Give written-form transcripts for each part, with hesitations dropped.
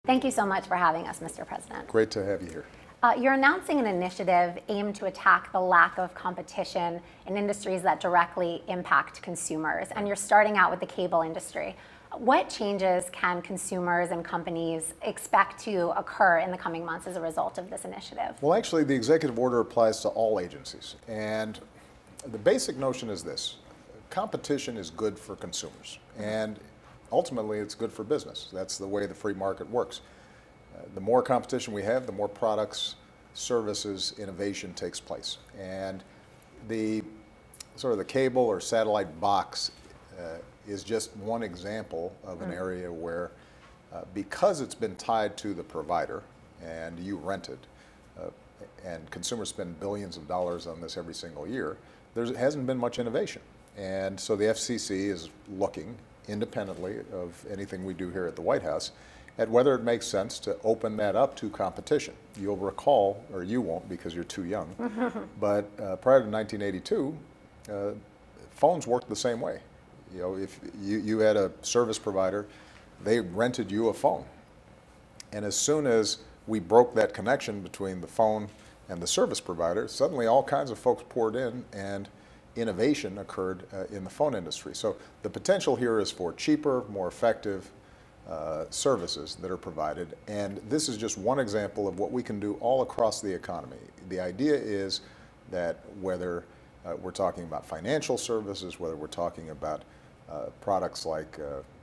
Thank you so much for having us, Mr. President. Great to have you here. You're announcing an initiative aimed to attack the lack of competition in industries that directly impact consumers, and you're starting out with the cable industry. What changes can consumers and companies expect to occur in the coming months as a result of this initiative? Well, actually, the executive order applies to all agencies, and the basic notion is this: competition is good for consumers, and ultimately it's good for business. That's the way the free market works. The more competition we have, the more products, services, innovation takes place. And the sort of the cable or satellite box is just one example of an area where, because it's been tied to the provider and you rent it, and consumers spend billions of dollars on this every single year, there hasn't been much innovation. And so the FCC is looking independently of anything we do here at the White House at whether it makes sense to open that up to competition. You'll recall, or you won't because you're too young, but prior to 1982, phones worked the same way. You know, if you had a service provider, they rented you a phone. And as soon as we broke that connection between the phone and the service provider, suddenly all kinds of folks poured in and innovation occurred in the phone industry. So the potential here is for cheaper, more effective services that are provided. And this is just one example of what we can do all across the economy. The idea is that whether we're talking about financial services, whether we're talking about products like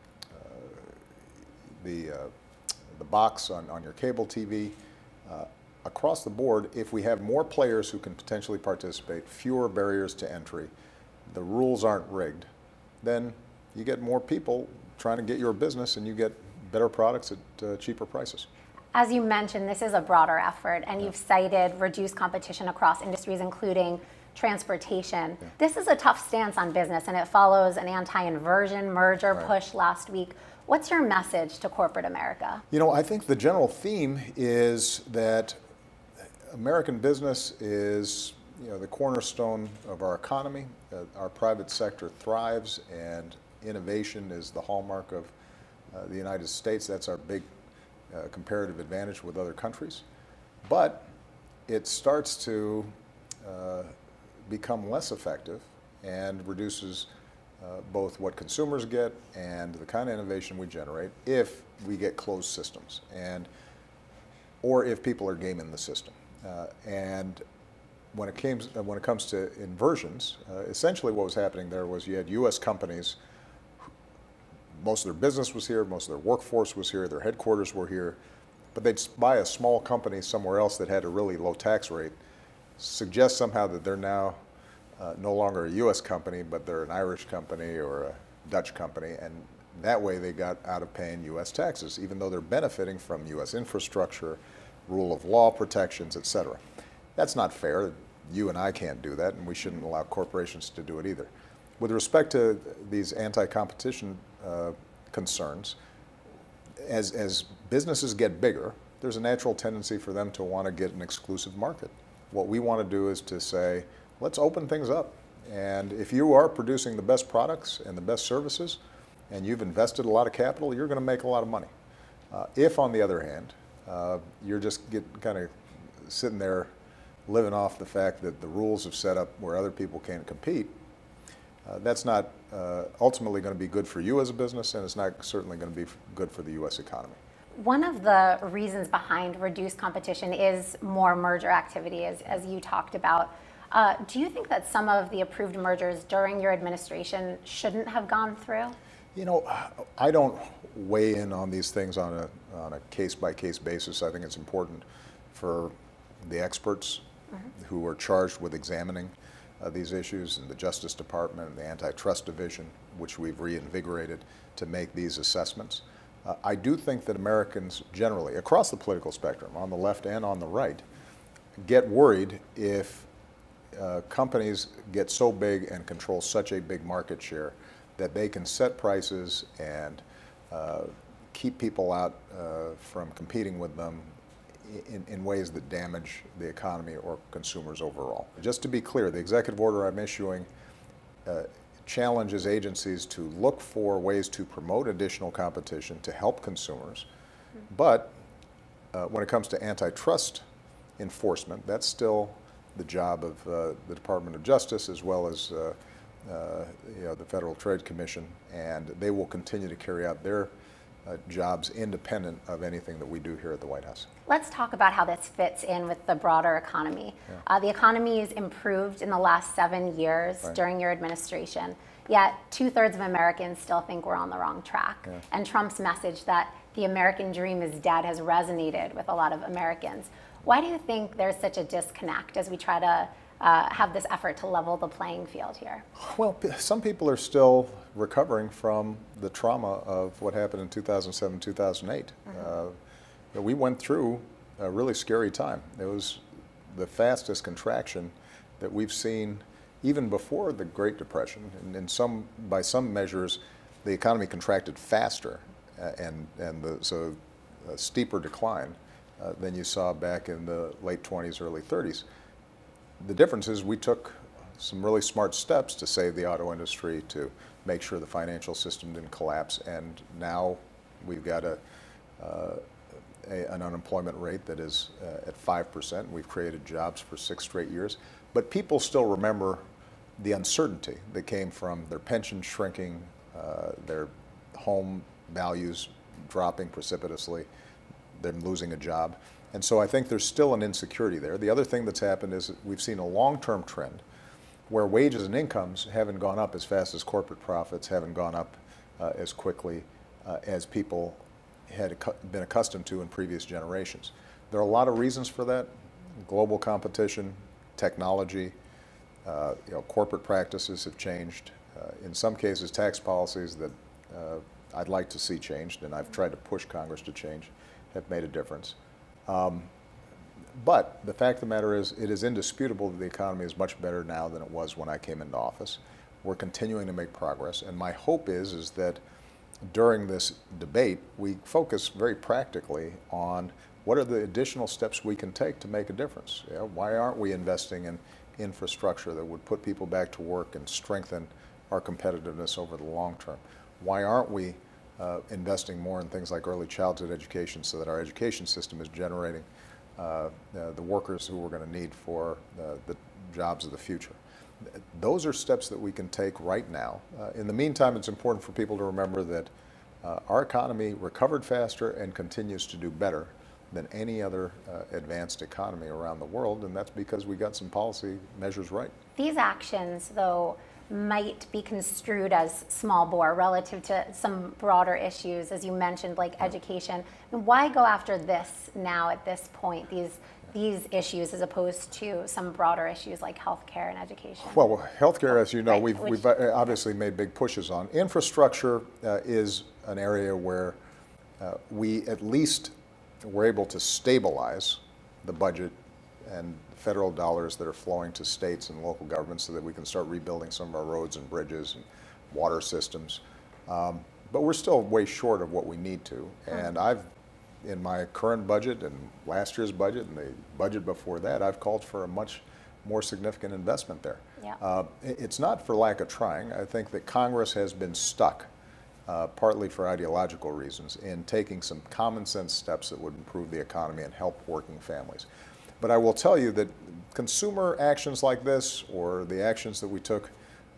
the box on your cable TV, across the board, if we have more players who can potentially participate, fewer barriers to entry, the rules aren't rigged, then you get more people trying to get your business and you get better products at cheaper prices. As you mentioned, this is a broader effort, and you've cited reduced competition across industries, including transportation. Yeah. This is a tough stance on business, and it follows an anti-inversion merger push last week. What's your message to corporate America? You know, I think the general theme is that American business is, the cornerstone of our economy. Our private sector thrives, and innovation is the hallmark of the United States. That's our big comparative advantage with other countries. But it starts to become less effective and reduces both what consumers get and the kind of innovation we generate if we get closed systems, or if people are gaming the system. And when it comes to inversions, essentially what was happening there was you had U.S. companies. Most of their business was here, most of their workforce was here, their headquarters were here, but they'd buy a small company somewhere else that had a really low tax rate, suggest somehow that they're now no longer a U.S. company, but they're an Irish company or a Dutch company, and that way they got out of paying U.S. taxes, even though they're benefiting from U.S. infrastructure, rule of law protections, et cetera. That's not fair. You and I can't do that, and we shouldn't allow corporations to do it either. With respect to these anti-competition concerns, as businesses get bigger, there's a natural tendency for them to want to get an exclusive market. What we want to do is to say, let's open things up. And if you are producing the best products and the best services, and you've invested a lot of capital, you're going to make a lot of money. If, on the other hand, you're just kind of sitting there living off the fact that the rules have set up where other people can't compete, that's not ultimately going to be good for you as a business, and it's not certainly going to be good for the U.S. economy. One of the reasons behind reduced competition is more merger activity, as you talked about. Do you think that some of the approved mergers during your administration shouldn't have gone through? You know, I don't weigh in on these things on a case-by-case basis. I think it's important for the experts who are charged with examining these issues in the Justice Department and the Antitrust Division, which we've reinvigorated, to make these assessments. I do think that Americans generally, across the political spectrum, on the left and on the right, get worried if companies get so big and control such a big market share that they can set prices and keep people out from competing with them in ways that damage the economy or consumers overall. Just to be clear, the executive order I'm issuing challenges agencies to look for ways to promote additional competition to help consumers, But when it comes to antitrust enforcement, that's still the job of the Department of Justice as well as the Federal Trade Commission, and they will continue to carry out their jobs independent of anything that we do here at the White House. Let's talk about how this fits in with the broader economy. Yeah. The economy has improved in the last 7 years Right. during your administration, yet 2/3 of Americans still think we're on the wrong track. Yeah. And Trump's message that the American dream is dead has resonated with a lot of Americans. Why do you think there's such a disconnect as we try to have this effort to level the playing field here? Well, some people are still recovering from the trauma of what happened in 2007, 2008. We went through a really scary time. It was the fastest contraction that we've seen even before the Great Depression. And by some measures, the economy contracted faster so a steeper decline than you saw back in the late 20s, early 30s. The difference is we took some really smart steps to save the auto industry, to make sure the financial system didn't collapse, and now we've got an unemployment rate that is at 5%. We've created jobs for 6 straight years, but people still remember the uncertainty that came from their pension shrinking, their home values dropping precipitously, them losing a job. And so I think there's still an insecurity there. The other thing that's happened is we've seen a long-term trend where wages and incomes haven't gone up as fast as corporate profits, haven't gone up as quickly as people had been accustomed to in previous generations. There are a lot of reasons for that: global competition, technology, corporate practices have changed. In some cases, tax policies that I'd like to see changed, and I've tried to push Congress to change, have made a difference. But the fact of the matter is, it is indisputable that the economy is much better now than it was when I came into office. We're continuing to make progress, and my hope is that during this debate, we focus very practically on what are the additional steps we can take to make a difference. Why aren't we investing in infrastructure that would put people back to work and strengthen our competitiveness over the long term? Why aren't we investing more in things like early childhood education so that our education system is generating the workers who we're going to need for the jobs of the future? Those are steps that we can take right now. In the meantime, it's important for people to remember that our economy recovered faster and continues to do better than any other advanced economy around the world, and that's because we got some policy measures right. These actions, though, might be construed as small bore relative to some broader issues, as you mentioned, like education. And why go after this now at this point, these issues, as opposed to some broader issues like healthcare and education? Well, healthcare, as you know, Right, we've obviously made big pushes on. Infrastructure is an area where we at least were able to stabilize the budget and federal dollars that are flowing to states and local governments so that we can start rebuilding some of our roads and bridges and water systems. But we're still way short of what we need to. And in my current budget and last year's budget and the budget before that, I've called for a much more significant investment there. Yeah. It's not for lack of trying. I think that Congress has been stuck, partly for ideological reasons, in taking some common sense steps that would improve the economy and help working families. But I will tell you that consumer actions like this, or the actions that we took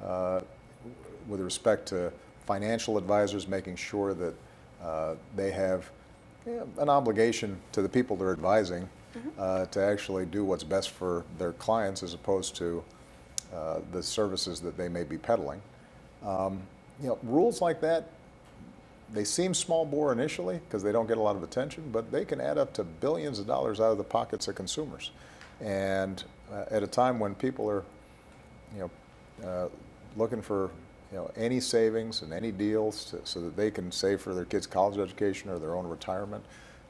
with respect to financial advisors making sure that they have an obligation to the people they're advising to actually do what's best for their clients as opposed to the services that they may be peddling. Rules like that, they seem small bore initially because they don't get a lot of attention, but they can add up to billions of dollars out of the pockets of consumers. And at a time when people are, looking for any savings and any deals so that they can save for their kids' college education or their own retirement,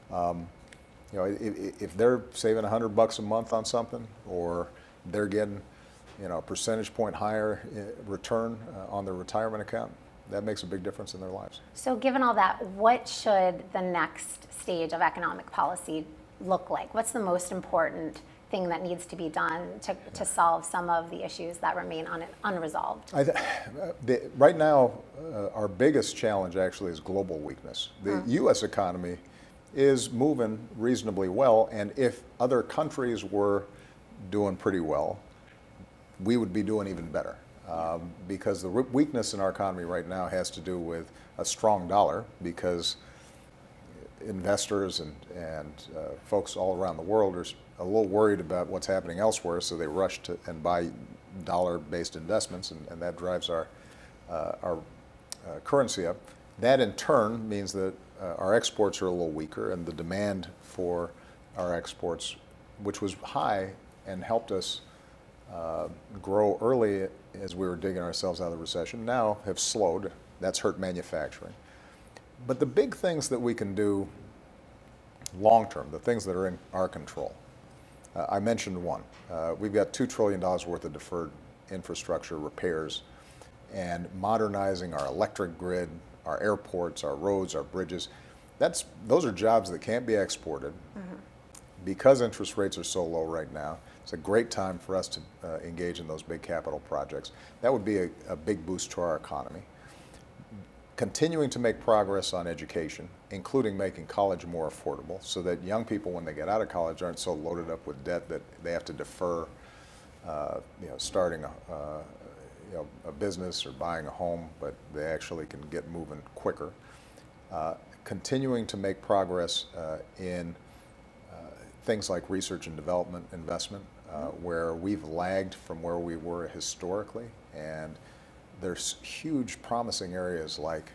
if they're saving $100 a month on something, or they're getting a percentage point higher return on their retirement account, that makes a big difference in their lives. So given all that, what should the next stage of economic policy look like? What's the most important thing that needs to be done to solve some of the issues that remain unresolved? Right now, our biggest challenge actually is global weakness. The U.S. economy is moving reasonably well, and if other countries were doing pretty well, we would be doing even better. Because the weakness in our economy right now has to do with a strong dollar, because investors and folks all around the world are a little worried about what's happening elsewhere, so they rush to and buy dollar-based investments, and that drives our currency up. That in turn means that our exports are a little weaker, and the demand for our exports, which was high and helped us grow early as we were digging ourselves out of the recession, now have slowed. That's hurt manufacturing. But the big things that we can do long term, the things that are in our control, I mentioned one. We've got $2 trillion worth of deferred infrastructure repairs and modernizing our electric grid, our airports, our roads, our bridges. Those are jobs that can't be exported. Because interest rates are so low right now. It's a great time for us to engage in those big capital projects. That would be a big boost to our economy. Continuing to make progress on education, including making college more affordable, so that young people, when they get out of college, aren't so loaded up with debt that they have to defer starting a business or buying a home, but they actually can get moving quicker. Continuing to make progress in things like research and development investment, where we've lagged from where we were historically, and there's huge promising areas like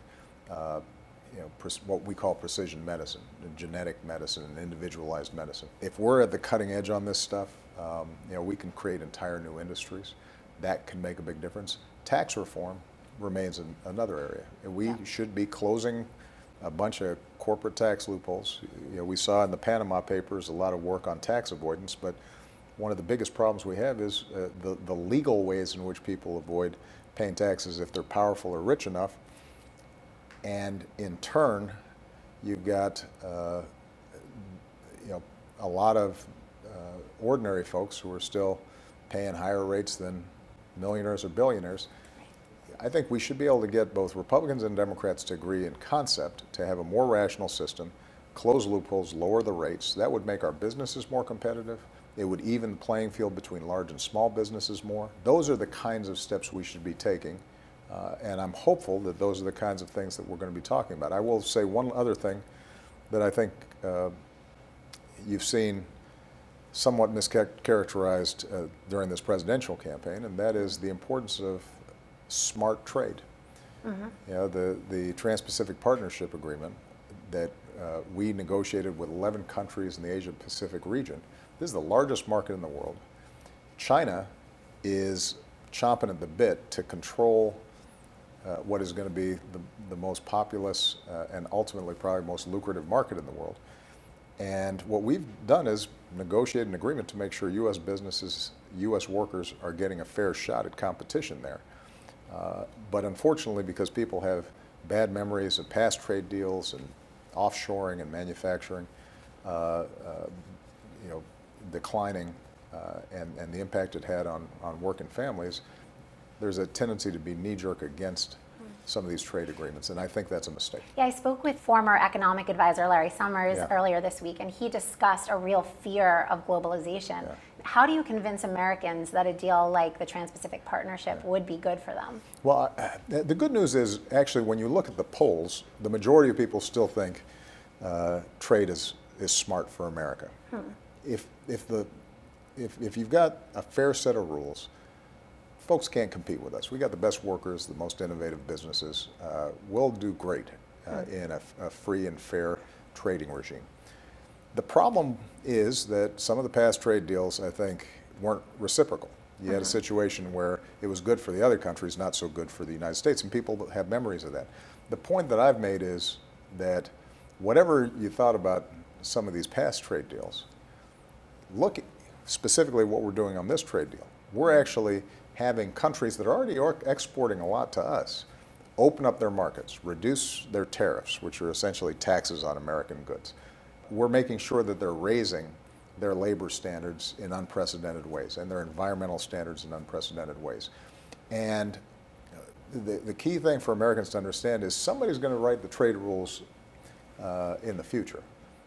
what we call precision medicine, genetic medicine, and individualized medicine. If we're at the cutting edge on this stuff, we can create entire new industries. That can make a big difference. Tax reform remains another area. We should be closing a bunch of corporate tax loopholes. We saw in the Panama Papers a lot of work on tax avoidance, but one of the biggest problems we have is the legal ways in which people avoid paying taxes if they're powerful or rich enough. And in turn, you've got a lot of ordinary folks who are still paying higher rates than millionaires or billionaires. I think we should be able to get both Republicans and Democrats to agree in concept to have a more rational system, close loopholes, lower the rates. That would make our businesses more competitive. It would even the playing field between large and small businesses more. Those are the kinds of steps we should be taking, and I'm hopeful that those are the kinds of things that we're going to be talking about. I will say one other thing that I think you've seen somewhat mischaracterized during this presidential campaign, and that is the importance of smart trade. The Trans-Pacific Partnership Agreement that we negotiated with 11 countries in the Asia-Pacific region. This is the largest market in the world. China is chomping at the bit to control what is going to be the most populous and ultimately probably most lucrative market in the world. And what we've done is negotiate an agreement to make sure U.S. businesses, U.S. workers are getting a fair shot at competition there. But unfortunately, because people have bad memories of past trade deals and offshoring and manufacturing, declining and the impact it had on working families, there's a tendency to be knee-jerk against some of these trade agreements, and I think that's a mistake. Yeah, I spoke with former economic advisor Larry Summers earlier this week, and he discussed a real fear of globalization. Yeah. How do you convince Americans that a deal like the Trans-Pacific Partnership would be good for them? Well, the good news is actually when you look at the polls, the majority of people still think trade is smart for America. If you've got a fair set of rules, folks can't compete with us. We got the best workers, the most innovative businesses. We'll do great in a free and fair trading regime. The problem is that some of the past trade deals, I think, weren't reciprocal. You had a situation where it was good for the other countries, not so good for the United States, and people have memories of that. The point that I've made is that whatever you thought about some of these past trade deals, look specifically what we're doing on this trade deal. We're actually having countries that are already exporting a lot to us open up their markets, reduce their tariffs, which are essentially taxes on American goods. We're making sure that they're raising their labor standards in unprecedented ways and their environmental standards in unprecedented ways. And the key thing for Americans to understand is somebody's going to write the trade rules in the future.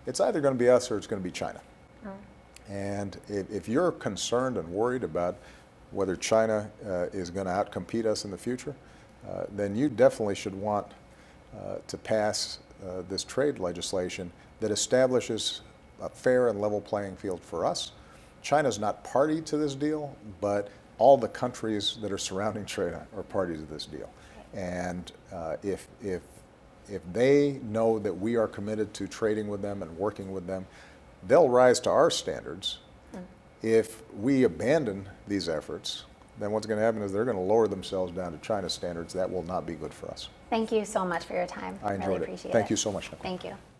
it's either going to be us or it's going to be China. And if you're concerned and worried about whether China is going to outcompete us in the future, then you definitely should want to pass this trade legislation that establishes a fair and level playing field for us. China's not party to this deal, but all the countries that are surrounding China are party to this deal. And if they know that we are committed to trading with them and working with them, they'll rise to our standards. If we abandon these efforts, then what's going to happen is they're going to lower themselves down to China's standards. That will not be good for us. Thank you so much for your time. I enjoyed really it. appreciate it. Thank you so much, Nicole. Thank you.